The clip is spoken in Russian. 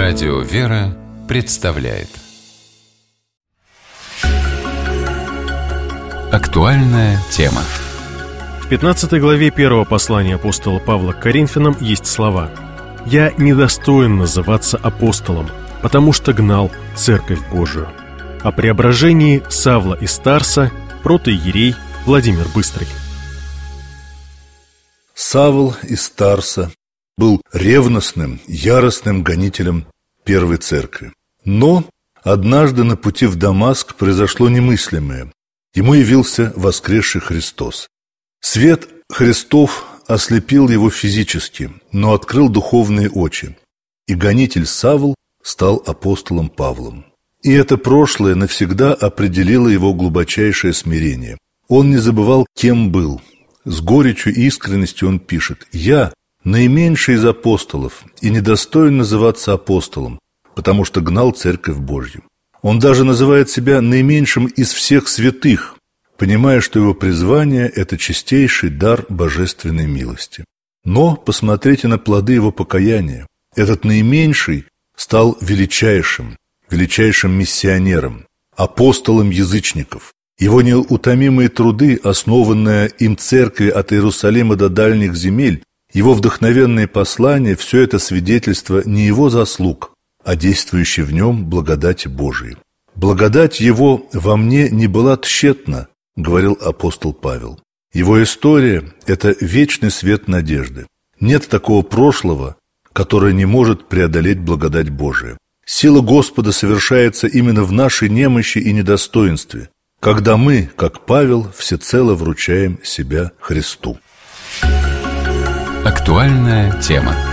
Радио «Вера» представляет Актуальная тема. В 15 главе 1 послания апостола Павла к Коринфянам есть слова: «Я недостоин называться апостолом, потому что гнал Церковь Божию». О преображении Савла из Тарса протоиерей Владимир Быстрый. Савл из Тарса был ревностным, яростным гонителем первой церкви. Но однажды на пути в Дамаск произошло немыслимое. Ему явился воскресший Христос. Свет Христов ослепил его физически, но открыл духовные очи. И гонитель Савл стал апостолом Павлом. И это прошлое навсегда определило его глубочайшее смирение. Он не забывал, кем был. С горечью и искренностью он пишет: «Я наименьший из апостолов и недостоин называться апостолом, потому что гнал Церковь Божью». Он даже называет себя наименьшим из всех святых, понимая, что его призвание – это чистейший дар божественной милости. Но посмотрите на плоды его покаяния. Этот наименьший стал величайшим миссионером, апостолом язычников. Его неутомимые труды, основанные им церкви от Иерусалима до дальних земель, его вдохновенные послания – все это свидетельство не его заслуг, а действующей в нем благодати Божией. «Благодать его во мне не была тщетна», – говорил апостол Павел. Его история – это вечный свет надежды. Нет такого прошлого, которое не может преодолеть благодать Божия. Сила Господа совершается именно в нашей немощи и недостоинстве, когда мы, как Павел, всецело вручаем себя Христу. Актуальная тема.